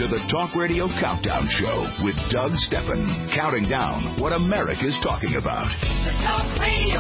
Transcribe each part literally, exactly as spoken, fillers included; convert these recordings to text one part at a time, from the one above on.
to the Talk Radio Countdown Show with Doug Steffen, counting down what America's talking about. The Talk Radio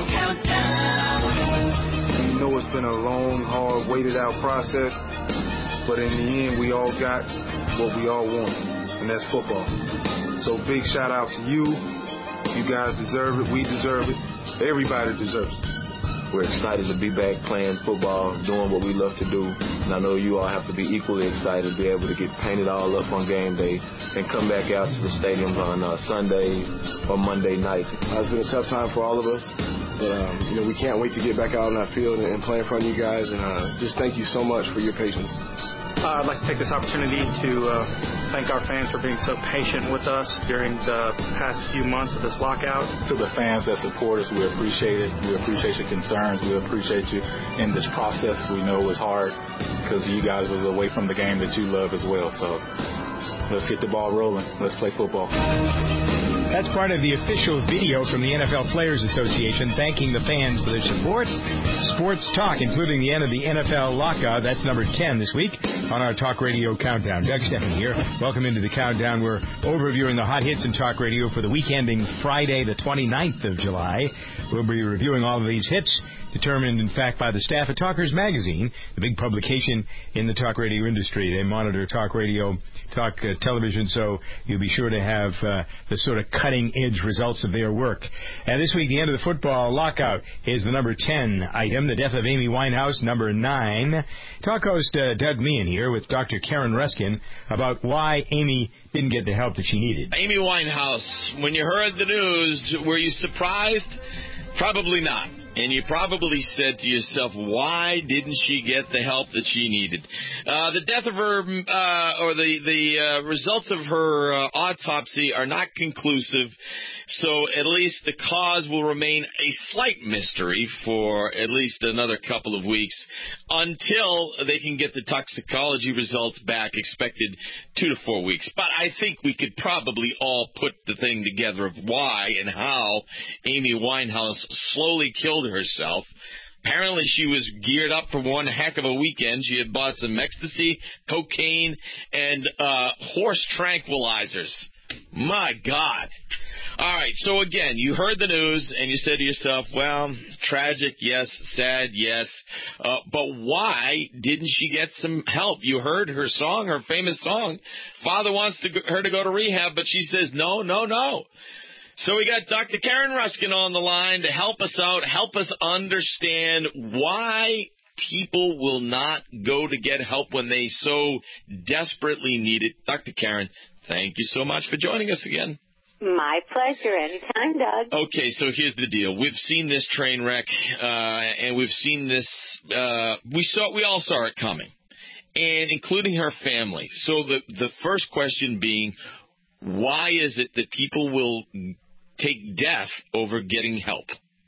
Countdown. You know it's been a long, hard, waited-out process, but in the end, we all got what we all want, and that's football. So big shout-out to you. You guys deserve it. We deserve it. Everybody deserves it. We're excited to be back playing football, doing what we love to do. And I know you all have to be equally excited to be able to get painted all up on game day and come back out to the stadiums on uh, Sundays or Monday nights. Uh, it's been a tough time for all of us. But, um, you know, we can't wait to get back out on our field and, and play in front of you guys. And uh, just thank you so much for your patience. Uh, I'd like to take this opportunity to uh, thank our fans for being so patient with us during the past few months of this lockout. To the fans that support us, we appreciate it. We appreciate your concerns. We appreciate you in this process. We know it was hard because you guys was away from the game that you love as well. So let's get the ball rolling. Let's play football. That's part of the official video from the N F L Players Association thanking the fans for their support. Sports talk, including the end of the N F L lockout. That's number ten this week on our Talk Radio Countdown. Doug Steffen here. Welcome into the countdown. We're overviewing the hot hits in Talk Radio for the week ending Friday, the twenty-ninth of July. We'll be reviewing all of these hits, determined, in fact, by the staff at Talkers Magazine, the big publication in the talk radio industry. They monitor talk radio, talk uh, television, so you'll be sure to have uh, the sort of cutting-edge results of their work. And this week, the end of the football lockout is the number ten item, the death of Amy Winehouse, number nine. Talk host uh, Doug Meehan here with Doctor Karen Ruskin about why Amy didn't get the help that she needed. Amy Winehouse, when you heard the news, were you surprised? Probably not. And you probably said to yourself, why didn't she get the help that she needed? Uh, the death of her, uh, or the, the uh, results of her uh, autopsy are not conclusive, so at least the cause will remain a slight mystery for at least another couple of weeks until they can get the toxicology results back, expected two to four weeks. But I think we could probably all put the thing together of why and how Amy Winehouse slowly killed herself. Apparently she was geared up for one heck of a weekend. She had bought some ecstasy, cocaine, and uh, horse tranquilizers. My God. All right, so again, you heard the news and you said to yourself, well, tragic, yes, sad, yes, uh, but why didn't she get some help? You heard her song, her famous song. Father wants to, her to go to rehab, but she says no, no, no. So we got Doctor Karen Ruskin on the line to help us out, help us understand why people will not go to get help when they so desperately need it. Doctor Karen, thank you so much for joining us again. My pleasure. Anytime, Doug. Okay, so here's the deal. We've seen this train wreck, uh, and we've seen this, uh, we saw, we all saw it coming, and including her family. So the, the first question being, why is it that people will take death over getting help?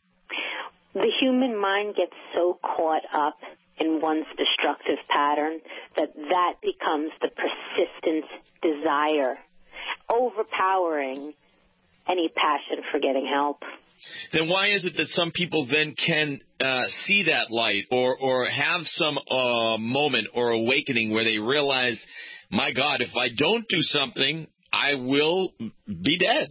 The human mind gets so caught up in one's destructive pattern that that becomes the persistent desire, overpowering any passion for getting help. Then why is it that some people then can uh, see that light or, or have some uh, moment or awakening where they realize, my God, if I don't do something, I will be dead?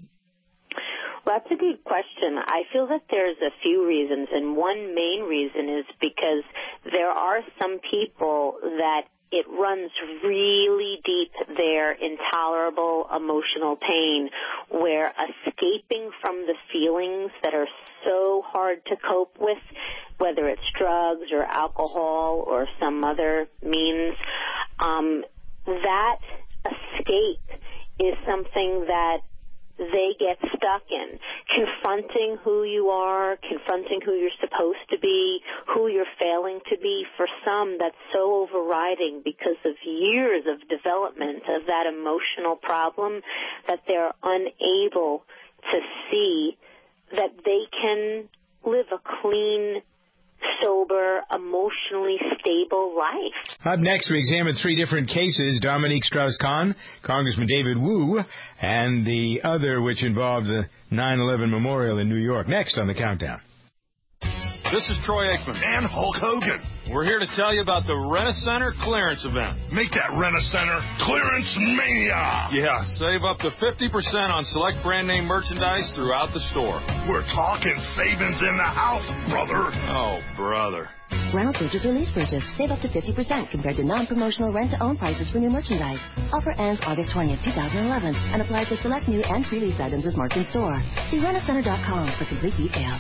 Well, that's a good question. I feel that there's a few reasons, and one main reason is because there are some people that it runs really deep, their intolerable emotional pain, where escaping from the feelings that are so hard to cope with, whether it's drugs or alcohol or some other means, um, that escape is something that they get stuck in. Confronting who you are, confronting who you're supposed to be, who you're failing to be, for some, that's so overriding because of years of development of that emotional problem that they're unable to see that they can live a clean, sober, emotionally stable life. Up next, we examine three different cases, Dominique Strauss-Kahn, Congressman David Wu, and the other which involved the nine eleven memorial in New York. Next on the Countdown. This is Troy Aikman. And Hulk Hogan. We're here to tell you about the Rent-A-Center clearance event. Make that Rent-A-Center clearance mania. Yeah, save up to fifty percent on select brand name merchandise throughout the store. We're talking savings in the house, brother. Oh, brother. Rental purchase or lease purchase. Save up to fifty percent compared to non-promotional rent-to-own prices for new merchandise. Offer ends August twentieth, twenty eleven and applies to select new and pre-leased items as marked in store. See rent a center dot com for complete details.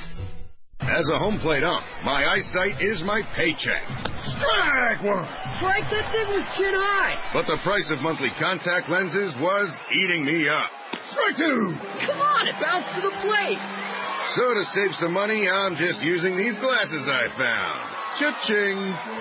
As a home plate ump, my eyesight is my paycheck. Strike one! Strike, that thing was chin high! But the price of monthly contact lenses was eating me up. Strike two! Come on, it bounced to the plate! So to save some money, I'm just using these glasses I found. Cha-ching!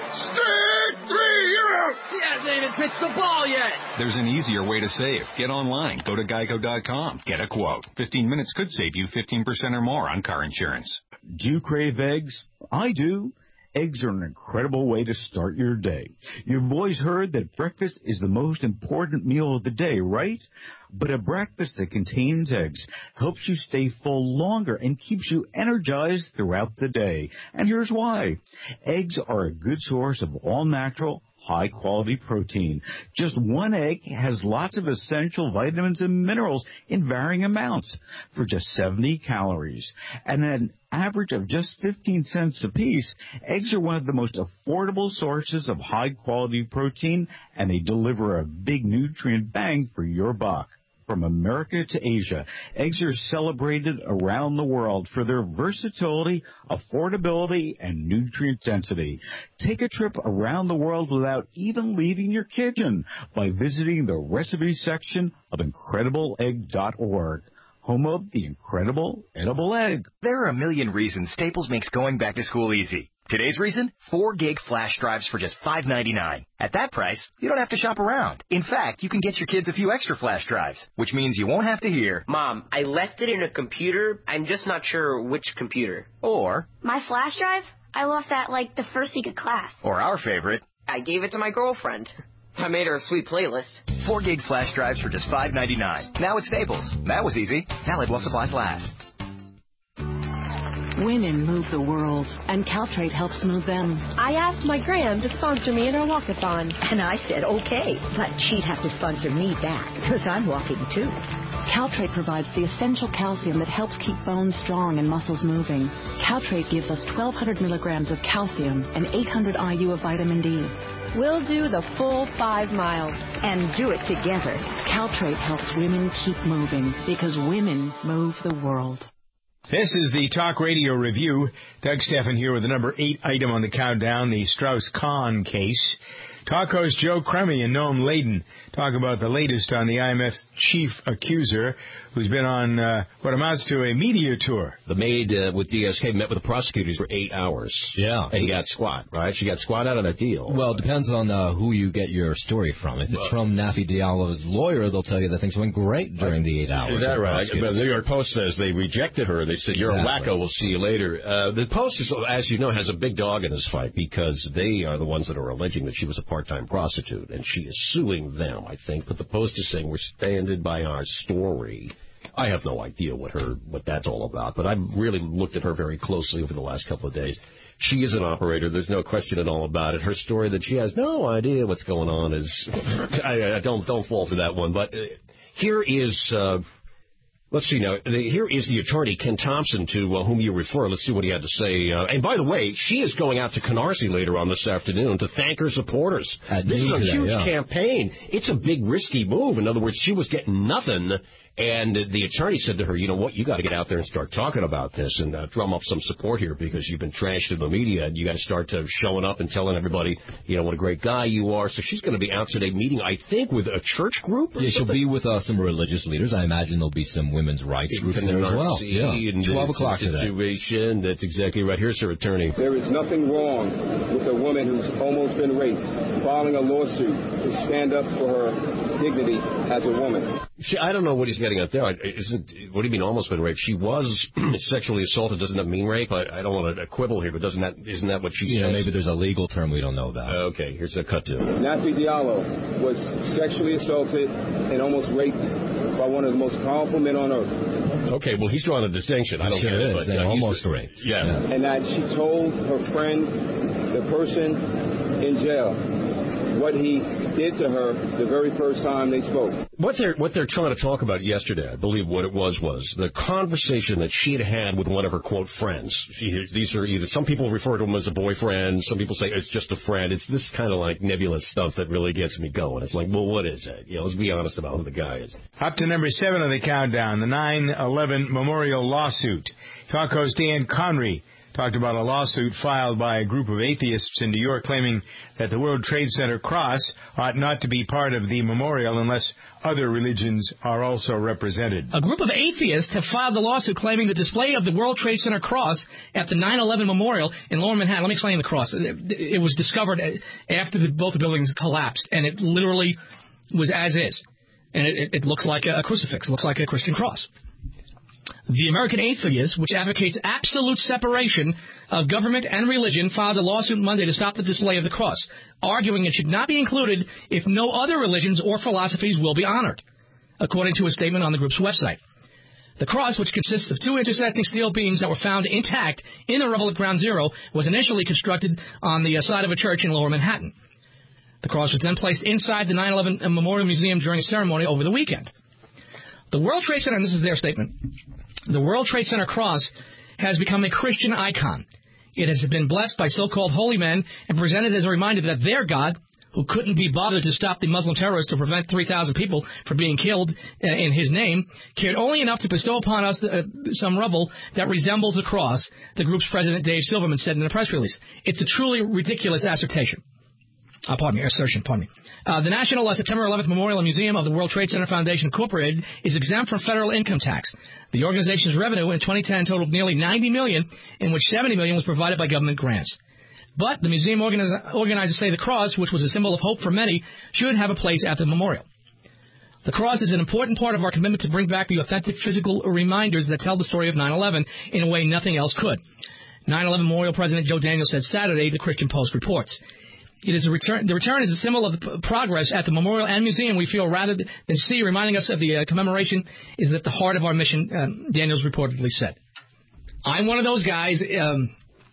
Strike three, you're out! He hasn't even pitched the ball yet! There's an easier way to save. Get online. Go to geico dot com. Get a quote. fifteen minutes could save you fifteen percent or more on car insurance. Do you crave eggs? I do. Eggs are an incredible way to start your day. You've always heard that breakfast is the most important meal of the day, right? But a breakfast that contains eggs helps you stay full longer and keeps you energized throughout the day. And here's why. Eggs are a good source of all-natural, high-quality protein. Just one egg has lots of essential vitamins and minerals in varying amounts for just seventy calories. And an average of just fifteen cents apiece, eggs are one of the most affordable sources of high-quality protein, and they deliver a big nutrient bang for your buck. From America to Asia, eggs are celebrated around the world for their versatility, affordability, and nutrient density. Take a trip around the world without even leaving your kitchen by visiting the recipe section of incredible egg dot org. Home of the incredible edible egg. There are a million reasons Staples makes going back to school easy. Today's reason? four gig flash drives for just five ninety-nine. At that price, you don't have to shop around. In fact, you can get your kids a few extra flash drives, which means you won't have to hear, Mom, I left it in a computer. I'm just not sure which computer. Or, my flash drive? I left that like the first week of class. Or our favorite, I gave it to my girlfriend. I made her a sweet playlist. four gig flash drives for just five ninety-nine. Now at Staples. That was easy. Valid while supplies last. Women move the world, and Caltrate helps move them. I asked my gram to sponsor me in our walkathon. And I said, okay, but she'd have to sponsor me back, because I'm walking too. Caltrate provides the essential calcium that helps keep bones strong and muscles moving. Caltrate gives us twelve hundred milligrams of calcium and eight hundred I U of vitamin D. We'll do the full five miles. And do it together. Caltrate helps women keep moving, because women move the world. This is the Talk Radio Review. Doug Steffen here with the number eight item on the countdown, the Strauss-Kahn case. Talk host Joe Crummy and Noam Laden talk about the latest on the I M F's chief accuser, who's been on uh, what amounts to a media tour. The maid uh, with D S K met with the prosecutors for eight hours. Yeah. And he got squat, right? She got squat out of that deal. Well, it depends on uh, who you get your story from. If it's well, from Nafi Diallo's lawyer, they'll tell you that things went great during the eight hours. Is that right? The New York Post says they rejected her. They said, you're exactly. a wacko. We'll see you later. Uh, the Post, is, as you know, has a big dog in this fight because they are the ones that are alleging that she was a part-time prostitute, and she is suing them, I think. But the Post is saying we're standing by our story. I have no idea what her what that's all about, but I've really looked at her very closely over the last couple of days. She is an operator. There's no question at all about it. Her story that she has no idea what's going on is I, I don't don't fall for that one. But uh, here is uh, let's see now. The, here is the attorney Ken Thompson to uh, whom you refer. Let's see what he had to say. Uh, and by the way, she is going out to Canarsie later on this afternoon to thank her supporters. At this is a today, huge yeah. campaign. It's a big risky move. In other words, she was getting nothing. And the attorney said to her, you know what, you got to get out there and start talking about this and uh, drum up some support here because you've been trashed in the media and you got to start to showing up and telling everybody, you know, what a great guy you are. So she's going to be out today meeting, I think, with a church group or Yeah, she'll something? be with uh, some religious leaders. I imagine there'll be some women's rights groups there as well. Yeah, twelve o'clock today. Situation. That's exactly right. Here's her attorney. There is nothing wrong with a woman who's almost been raped filing a lawsuit to stand up for her dignity as a woman. She, I don't know what he's getting at there. Isn't what do you mean almost been raped? She was sexually assaulted. Doesn't that mean rape? I, I don't want to quibble here, but doesn't that isn't that what she yeah, says? Maybe there's a legal term we don't know about. Okay, here's a cut to. Nafi Diallo was sexually assaulted and almost raped by one of the most powerful men on earth. Okay, well, he's drawing a distinction. I don't sure get it. Is. But, They're uh, almost right. Yeah. yeah. And that she told her friend, the person in jail, what he did to her the very first time they spoke. What they're what they're trying to talk about yesterday, I believe what it was, was the conversation that she had had with one of her, quote, friends. She, these are either, some people refer to him as a boyfriend, some people say it's just a friend. It's this kind of like nebulous stuff that really gets me going. It's like, well, what is it? You know, let's be honest about who the guy is. Up to number seven on the countdown, the nine eleven memorial lawsuit. Talk host Dan Conry talked about a lawsuit filed by a group of atheists in New York claiming that the World Trade Center cross ought not to be part of the memorial unless other religions are also represented. A group of atheists have filed a lawsuit claiming the display of the World Trade Center cross at the nine eleven memorial in Lower Manhattan. Let me explain the cross. It, it was discovered after the, both the buildings collapsed, and it literally was as is. And it, it, it looks like a crucifix. It looks like a Christian cross. The American Atheists, which advocates absolute separation of government and religion, filed a lawsuit Monday to stop the display of the cross, arguing it should not be included if no other religions or philosophies will be honored, according to a statement on the group's website. The cross, which consists of two intersecting steel beams that were found intact in the rubble at Ground Zero, was initially constructed on the side of a church in Lower Manhattan. The cross was then placed inside the nine eleven Memorial Museum during a ceremony over the weekend. The World Trade Center, and this is their statement, the World Trade Center cross has become a Christian icon. It has been blessed by so-called holy men and presented as a reminder that their God, who couldn't be bothered to stop the Muslim terrorists to prevent three thousand people from being killed in his name, cared only enough to bestow upon us uh, some rubble that resembles a cross, the group's president Dave Silverman said in a press release. It's a truly ridiculous assertion. Uh, pardon me, assertion, pardon me. Uh, the National uh, September eleventh Memorial and Museum of the World Trade Center Foundation, Incorporated, is exempt from federal income tax. The organization's revenue in twenty ten totaled nearly ninety million dollars, in which seventy million dollars was provided by government grants. But the museum organiz- organizers say the cross, which was a symbol of hope for many, should have a place at the memorial. The cross is an important part of our commitment to bring back the authentic physical reminders that tell the story of nine eleven in a way nothing else could. nine eleven Memorial President Joe Daniels said Saturday, the Christian Post reports. It is a return. The return is a symbol of the progress at the memorial and museum. We feel rather than see, reminding us of the uh, commemoration is at the heart of our mission, um, Daniels reportedly said. I'm one of those guys. Um,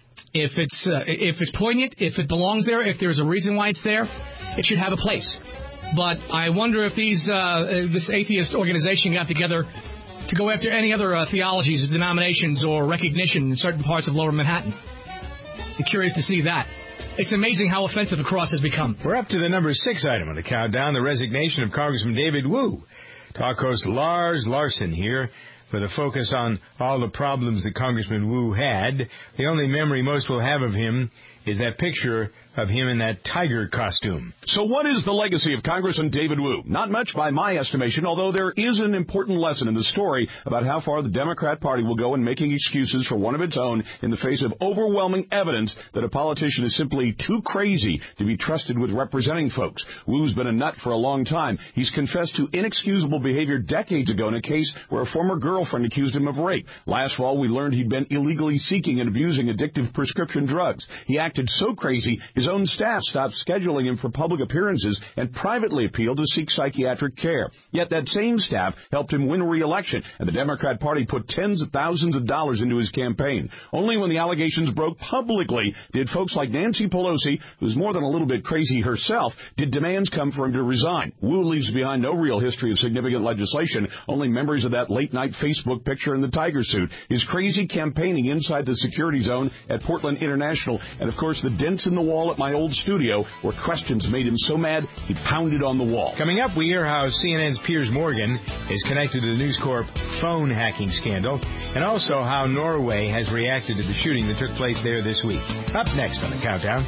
if it's uh, if it's poignant, if it belongs there, if there's a reason why it's there, it should have a place. But I wonder if these uh, this atheist organization got together to go after any other uh, theologies, denominations, or recognition in certain parts of Lower Manhattan. I'm curious to see that. It's amazing how offensive the cross has become. We're up to the number six item on the countdown, the resignation of Congressman David Wu. Talk host Lars Larson here for the focus on all the problems that Congressman Wu had. The only memory most will have of him is that picture of him in that tiger costume. So what is the legacy of Congressman David Wu? Not much by my estimation, although there is an important lesson in the story about how far the Democrat Party will go in making excuses for one of its own in the face of overwhelming evidence that a politician is simply too crazy to be trusted with representing folks. Wu's been a nut for a long time. He's confessed to inexcusable behavior decades ago in a case where a former girlfriend accused him of rape. Last fall, we learned he'd been illegally seeking and abusing addictive prescription drugs. He acted so crazy, his own staff stopped scheduling him for public appearances and privately appealed to seek psychiatric care. Yet that same staff helped him win re-election, and the Democrat Party put tens of thousands of dollars into his campaign. Only when the allegations broke publicly did folks like Nancy Pelosi, who's more than a little bit crazy herself, did demands come for him to resign. Wu leaves behind no real history of significant legislation, only memories of that late-night Facebook picture in the tiger suit, his crazy campaigning inside the security zone at Portland International, and of course the dents in the wall at my old studio where questions made him so mad he pounded on the wall. Coming up, we hear how C N N's Piers Morgan is connected to the News Corp phone hacking scandal, and also how Norway has reacted to the shooting that took place there this week. Up next on the Countdown.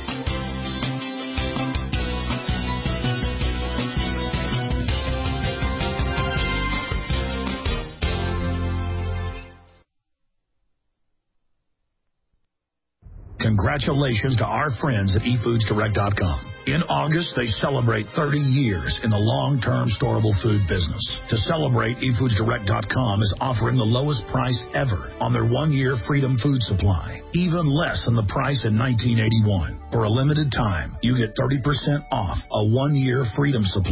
Congratulations to our friends at e foods direct dot com. In August, they celebrate thirty years in the long-term storable food business. To celebrate, e foods direct dot com is offering the lowest price ever on their one-year Freedom Food Supply, even less than the price in nineteen eighty-one. For a limited time, you get thirty percent off a one-year Freedom Supply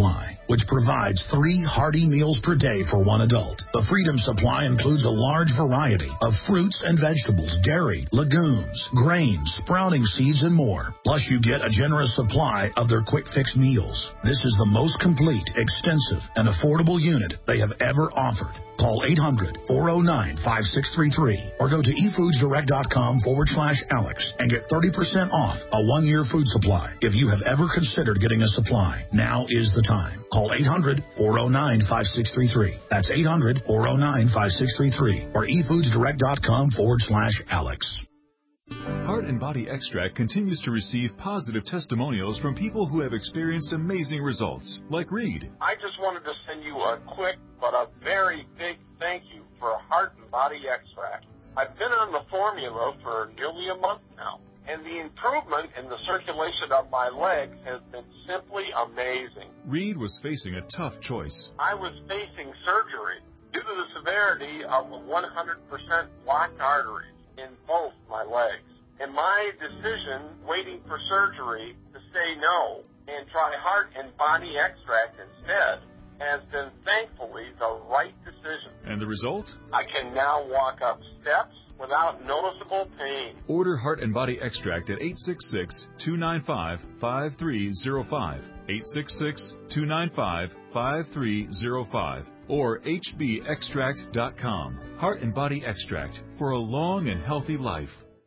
which provides three hearty meals per day for one adult. The Freedom Supply includes a large variety of fruits and vegetables, dairy, legumes, grains, sprouting seeds, and more. Plus, you get a generous supply of their quick fix meals. This is the most complete, extensive, and affordable unit they have ever offered. Call eight hundred, four oh nine, five six three three or go to efoodsdirect.com forward slash Alex and get thirty percent off a one-year food supply. If you have ever considered getting a supply, now is the time. Call eight hundred, four oh nine, five six three three. That's eight hundred, four oh nine, five six three three or efoodsdirect.com forward slash Alex. Heart and Body Extract continues to receive positive testimonials from people who have experienced amazing results, like Reed. I just wanted to send you a quick but a very big thank you for Heart and Body Extract. I've been on the formula for nearly a month now, and the improvement in the circulation of my legs has been simply amazing. Reed was facing a tough choice. I was facing surgery due to the severity of the one hundred percent blocked arteries in both my legs. And my decision, waiting for surgery, to say no and try Heart and Body Extract instead, has been thankfully the right decision. And the result? I can now walk up steps without noticeable pain. Order Heart and Body Extract at eight six six, two nine five, five three zero five, eight six six, two nine five, five three zero five, or h b extract dot com. Heart and Body Extract for a long and healthy life.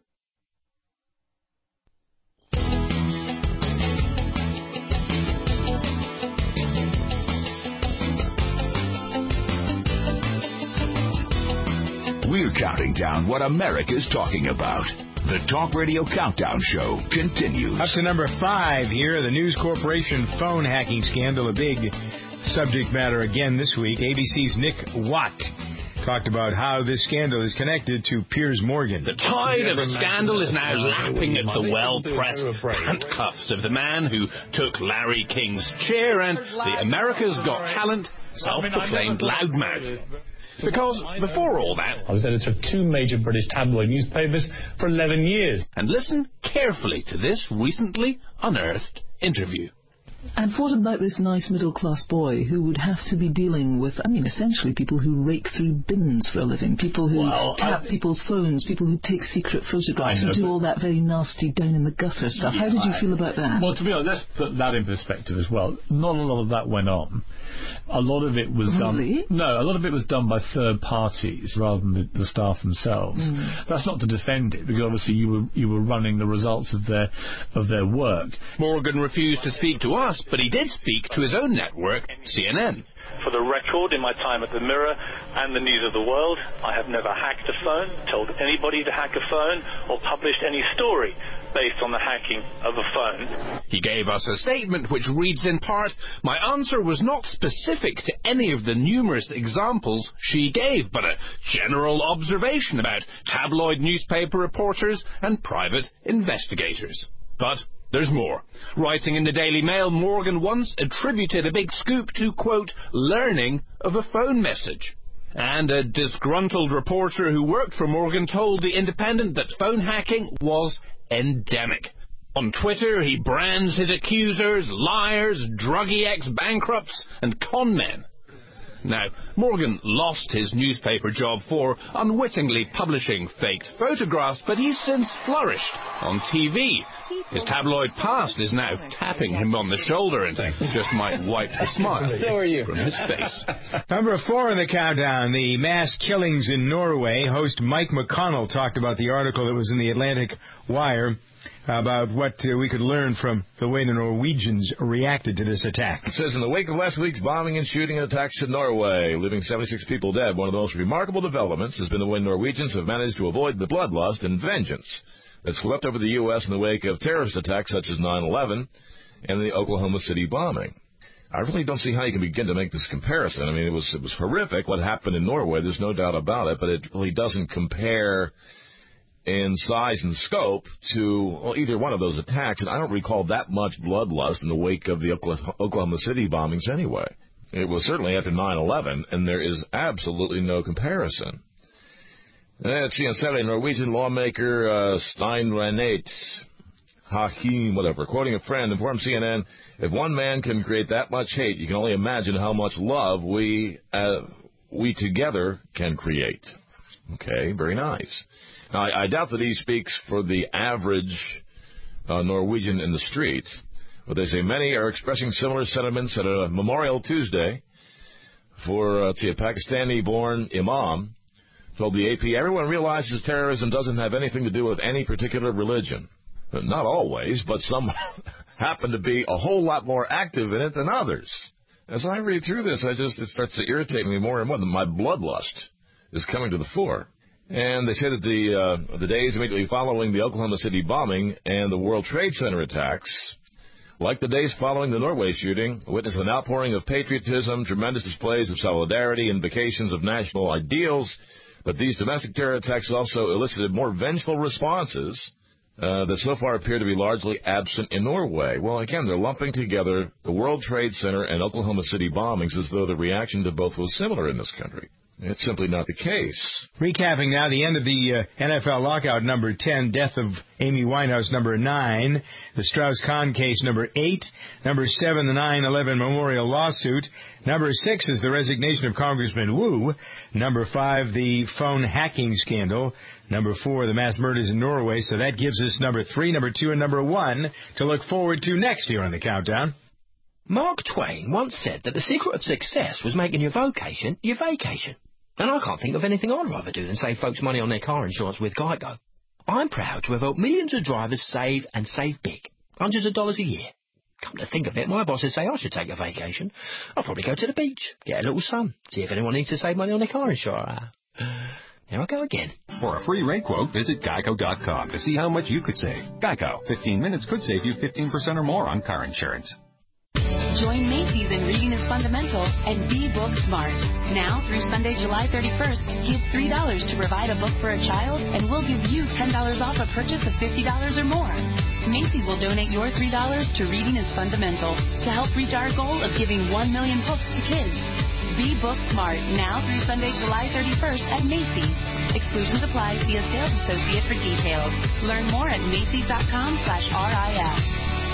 We're counting down what America's talking about. The Talk Radio Countdown Show continues. Up to number five here, the News Corporation phone hacking scandal, a big subject matter again this week. A B C's Nick Watt talked about how this scandal is connected to Piers Morgan. The tide of scandal is now lapping at the well-pressed handcuffs of the man who took Larry King's chair and the America's Got Talent self-proclaimed loudmouth. Because before all that, I was editor of two major British tabloid newspapers for eleven years. And listen carefully to this recently unearthed interview. And what about this nice middle-class boy who would have to be dealing with, I mean, essentially people who rake through bins for a living, people who well, tap I, people's phones, people who take secret photographs know, and do all that very nasty down-in-the-gutter stuff. Yeah, How did you I, feel about that? Well, to be honest, let's put that in perspective as well. Not a lot of that went on. A lot of it was really? done... No, a lot of it was done by third parties rather than the, the staff themselves. Mm. That's not to defend it, because obviously you were you were running the results of their of their work. Morgan refused to speak to us, but he did speak to his own network, C N N. For the record, in my time at the Mirror and the News of the World, I have never hacked a phone, told anybody to hack a phone, or published any story based on the hacking of a phone. He gave us a statement which reads in part, "My answer was not specific to any of the numerous examples she gave, but a general observation about tabloid newspaper reporters and private investigators." But there's more. Writing in the Daily Mail, Morgan once attributed a big scoop to, quote, learning of a phone message. And a disgruntled reporter who worked for Morgan told The Independent that phone hacking was endemic. On Twitter, he brands his accusers liars, druggy ex-bankrupts, and con men. Now, Morgan lost his newspaper job for unwittingly publishing faked photographs, but he's since flourished on T V. His tabloid past is now tapping him on the shoulder and just might wipe the smile from his face. Number four in the countdown, the mass killings in Norway. Host Mike McConnell talked about the article that was in the Atlantic Wire about what uh, we could learn from the way the Norwegians reacted to this attack. It says, in the wake of last week's bombing and shooting attacks in Norway, leaving seventy-six people dead, one of the most remarkable developments has been the way Norwegians have managed to avoid the bloodlust and vengeance that swept over the U S in the wake of terrorist attacks such as nine eleven and the Oklahoma City bombing. I really don't see how you can begin to make this comparison. I mean, it was it was horrific what happened in Norway. There's no doubt about it, but it really doesn't compare in size and scope to well, either one of those attacks, and I don't recall that much bloodlust in the wake of the Oklahoma City bombings anyway. It was certainly after nine eleven, and there is absolutely no comparison. Let's see, on Saturday, Norwegian lawmaker uh, Stein Renate Hakeem, whatever, quoting a friend, informed C N N, if one man can create that much hate, you can only imagine how much love we uh, we together can create. Okay, very nice. Now, I, I doubt that he speaks for the average uh, Norwegian in the streets, but they say many are expressing similar sentiments at a Memorial Tuesday for, uh, let's see, a Pakistani-born imam told the A P, everyone realizes terrorism doesn't have anything to do with any particular religion. Not always, but some happen to be a whole lot more active in it than others. As I read through this, I just it starts to irritate me more and more. My bloodlust is coming to the fore. And they say that the uh, the days immediately following the Oklahoma City bombing and the World Trade Center attacks, like the days following the Norway shooting, witnessed an outpouring of patriotism, tremendous displays of solidarity, invocations of national ideals. But these domestic terror attacks also elicited more vengeful responses Uh, that so far appear to be largely absent in Norway. Well, again, they're lumping together the World Trade Center and Oklahoma City bombings as though the reaction to both was similar in this country. It's simply not the case. Recapping now, the end of the uh, N F L lockout, number ten, death of Amy Winehouse, number nine, the Strauss-Kahn case, number eight, number seven, the nine eleven memorial lawsuit, number six is the resignation of Congressman Wu, number five, the phone hacking scandal, number four, the mass murders in Norway. So that gives us number three, number two, and number one to look forward to next year on the countdown. Mark Twain once said that the secret of success was making your vocation your vacation. And I can't think of anything I'd rather do than save folks money on their car insurance with Geico. I'm proud to have helped millions of drivers save and save big. Hundreds of dollars a year. Come to think of it, my bosses say I should take a vacation. I'll probably go to the beach, get a little sun, see if anyone needs to save money on their car insurance. Here I go again. For a free rate quote, visit geico dot com to see how much you could save. Geico. fifteen minutes could save you fifteen percent or more on car insurance. Join Macy's in Reading is Fundamental and be book smart. Now through Sunday, July thirty-first, give three dollars to provide a book for a child, and we'll give you ten dollars off a purchase of fifty dollars or more. Macy's will donate your three dollars to Reading is Fundamental to help reach our goal of giving one million books to kids. Be book smart now through Sunday, July thirty-first at Macy's. Exclusions apply. See a sales associate for details. Learn more at Macy's dot com slash R I S.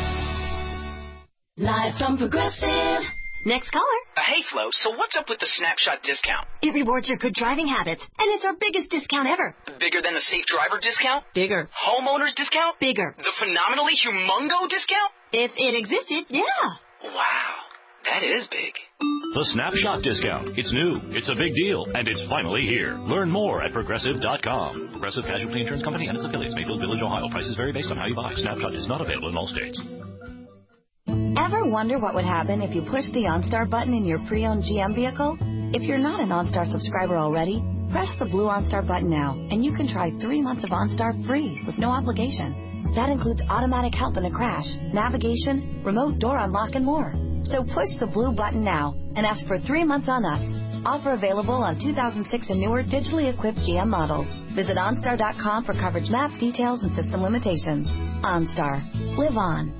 Live from Progressive. Next caller. Uh, hey, Flo, so what's up with the Snapshot discount? It rewards your good driving habits, and it's our biggest discount ever. Bigger than the Safe Driver discount? Bigger. Homeowners discount? Bigger. The phenomenally humongo discount? If it existed, yeah. Wow, that is big. The Snapshot discount. It's new, it's a big deal, and it's finally here. Learn more at Progressive dot com. Progressive Casualty Insurance Company and its affiliates, Mayfield Village, Ohio. Prices vary based on how you buy. Snapshot is not available in all states. Ever wonder what would happen if you pushed the OnStar button in your pre-owned G M vehicle? If you're not an OnStar subscriber already, press the blue OnStar button now, and you can try three months of OnStar free with no obligation. That includes automatic help in a crash, navigation, remote door unlock, and more. So push the blue button now and ask for three months on us. Offer available on two thousand six and newer digitally equipped G M models. Visit OnStar dot com for coverage map, details, and system limitations. OnStar. Live on.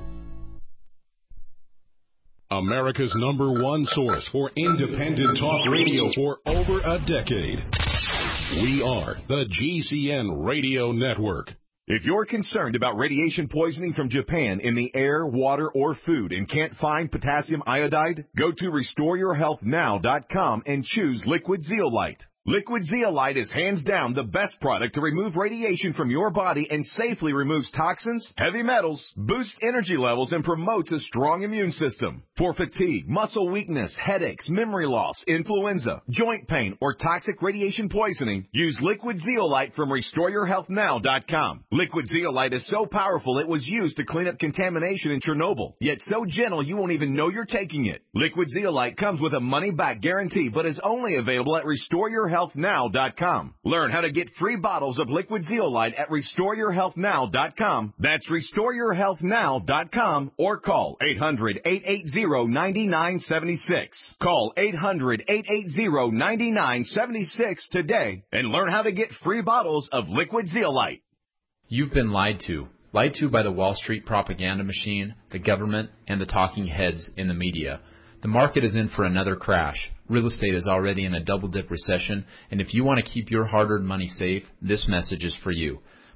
America's number one source for independent talk radio for over a decade. We are the G C N Radio Network. If you're concerned about radiation poisoning from Japan in the air, water, or food and can't find potassium iodide, go to restore your health now dot com and choose Liquid Zeolite. Liquid Zeolite is hands down the best product to remove radiation from your body and safely removes toxins, heavy metals, boosts energy levels, and promotes a strong immune system. For fatigue, muscle weakness, headaches, memory loss, influenza, joint pain, or toxic radiation poisoning, use Liquid Zeolite from restore your health now dot com. Liquid Zeolite is so powerful it was used to clean up contamination in Chernobyl, yet so gentle you won't even know you're taking it. Liquid Zeolite comes with a money-back guarantee, but is only available at restore your health now dot com. Learn how to get free bottles of Liquid Zeolite at restore your health now dot com. That's restore your health now dot com or call eight hundred, eight eight zero, nine nine seven six. Call eight hundred, eight eight zero, nine nine seven six today and learn how to get free bottles of Liquid Zeolite. You've been lied to. Lied to by the Wall Street propaganda machine, the government, and the talking heads in the media. The market is in for another crash. Real estate is already in a double-dip recession, and if you want to keep your hard-earned money safe, this message is for you.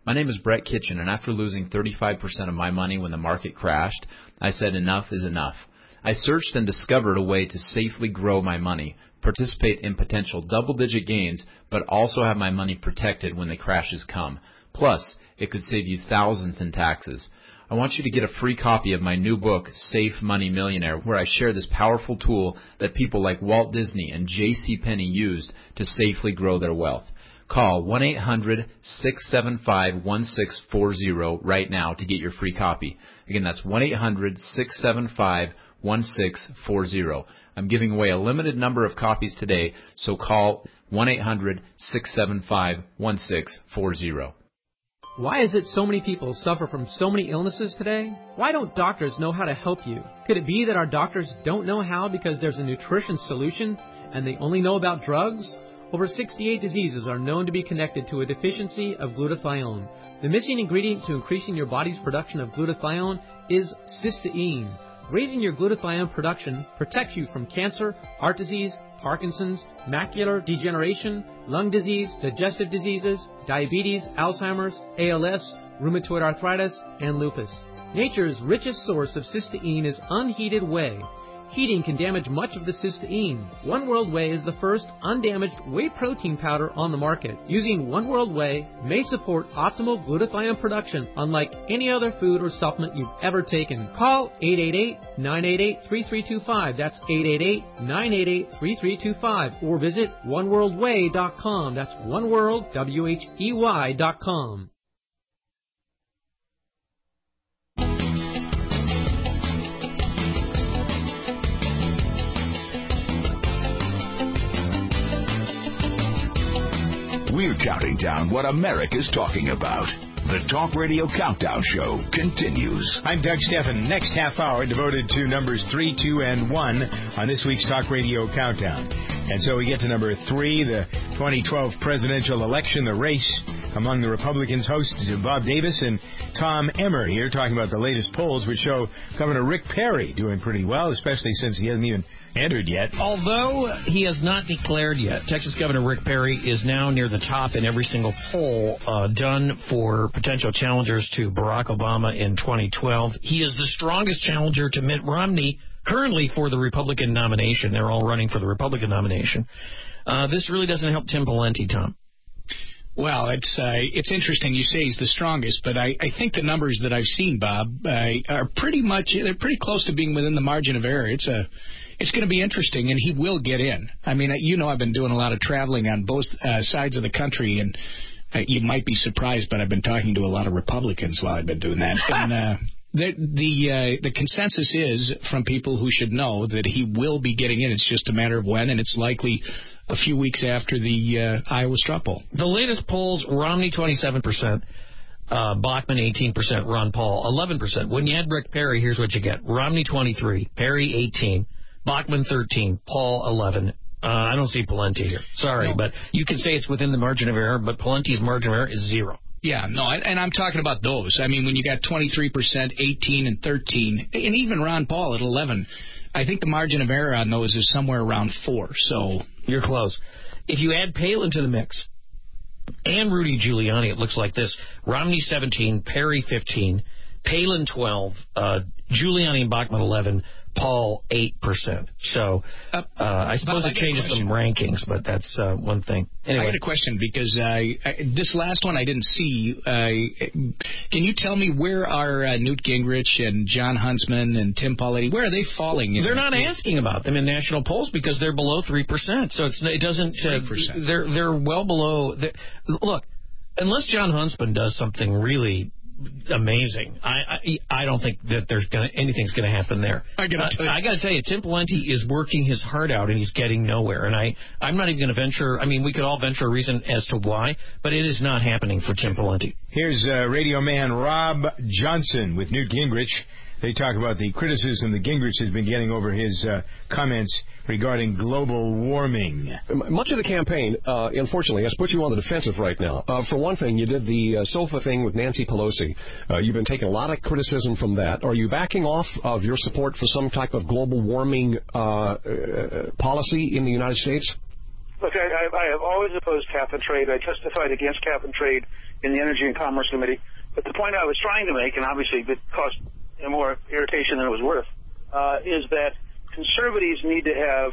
My name is Brett Kitchen, and after losing thirty-five percent of my money when the market crashed, I said enough is enough. I searched and discovered a way to safely grow my money, participate in potential double-digit gains, but also have my money protected when the crashes come. Plus, it could save you thousands in taxes. I want you to get a free copy of my new book, Safe Money Millionaire, where I share this powerful tool that people like Walt Disney and J C Penney used to safely grow their wealth. Call one eight hundred six seven five one six four zero right now to get your free copy. Again, that's one eight hundred six seven five one six four zero. I'm giving away a limited number of copies today, so call one eight hundred six seven five one six four zero. Why is it so many people suffer from so many illnesses today? Why don't doctors know how to help you? Could it be that our doctors don't know how because there's a nutrition solution and they only know about drugs? Over sixty-eight diseases are known to be connected to a deficiency of glutathione. The missing ingredient to increasing your body's production of glutathione is cysteine. Raising your glutathione production protects you from cancer, heart disease, Parkinson's, macular degeneration, lung disease, digestive diseases, diabetes, Alzheimer's, A L S, rheumatoid arthritis, and lupus. Nature's richest source of cysteine is unheated whey. Heating can damage much of the cysteine. One World Whey is the first undamaged whey protein powder on the market. Using One World Whey may support optimal glutathione production unlike any other food or supplement you've ever taken. Call eight eight eight, nine eight eight, three three two five. That's eight eight eight, nine eight eight, three three two five. Or visit one world way dot com. That's oneworld, W H E Y dot com. We're counting down what America's talking about. The Talk Radio Countdown Show continues. I'm Doug Steffen. Next half hour devoted to numbers three, two, and one on this week's Talk Radio Countdown. And so we get to number three, the twenty twelve presidential election, the race among the Republicans. Hosts Bob Davis and Tom Emmer here talking about the latest polls, which show Governor Rick Perry doing pretty well, especially since he hasn't even entered yet. Although he has not declared yet, Texas Governor Rick Perry is now near the top in every single poll uh, done for potential challengers to Barack Obama in twenty twelve. He is the strongest challenger to Mitt Romney currently for the Republican nomination. They're all running for the Republican nomination. Uh, this really doesn't help Tim Pawlenty, Tom. Well, it's uh, it's interesting. You say he's the strongest, but I, I think the numbers that I've seen, Bob, uh, are pretty much they're pretty close to being within the margin of error. It's a It's going to be interesting, and he will get in. I mean, you know, I've been doing a lot of traveling on both uh, sides of the country, and uh, you might be surprised, but I've been talking to a lot of Republicans while I've been doing that. and uh, the the, uh, the consensus is from people who should know that he will be getting in. It's just a matter of when, and it's likely a few weeks after the uh, Iowa straw poll. The latest polls: Romney twenty-seven percent. Uh, Bachmann eighteen percent, Ron Paul eleven percent. When you add Rick Perry, here's what you get: Romney twenty-three, Perry eighteen, Bachmann thirteen, Paul eleven. Uh, I don't see Pawlenty here. Sorry, no. But you can say it's within the margin of error, but Palenty's margin of error is zero. Yeah, no, and I'm talking about those. I mean, when you got twenty-three percent, eighteen, and thirteen, and even Ron Paul at eleven, I think the margin of error on those is somewhere around four. So you're close. If you add Palin to the mix and Rudy Giuliani, it looks like this: Romney seventeen, Perry fifteen, Palin twelve, uh, Giuliani and Bachmann eleven, Paul eight percent. So uh, I suppose it changes some rankings, but that's uh, one thing. Anyway. I got a question because uh, I, this last one I didn't see. Uh, can you tell me where are uh, Newt Gingrich and John Huntsman and Tim Pawlenty? Where are they falling? They're not asking about them in national polls because they're below three percent. So it's, it doesn't. Uh, three percent. They're they're well below. They're, look, unless John Huntsman does something really amazing, I, I I don't think that there's gonna anything's gonna happen there. I gotta tell you, I gotta tell you, Tim Pawlenty is working his heart out and he's getting nowhere. And I I'm not even gonna venture. I mean, we could all venture a reason as to why, but it is not happening for Tim Pawlenty. Here's uh, radio man Rob Johnson with Newt Gingrich. They talk about the criticism that Gingrich has been getting over his uh, comments regarding global warming. Much of the campaign, uh, unfortunately, has put you on the defensive right now. Uh, for one thing, you did the uh, sofa thing with Nancy Pelosi. Uh, you've been taking a lot of criticism from that. Are you backing off of your support for some type of global warming uh, uh, policy in the United States? Look, I, I, I have always opposed cap and trade. I testified against cap and trade in the Energy and Commerce Committee. But the point I was trying to make, and obviously it caused more irritation than it was worth, uh, is that conservatives need to have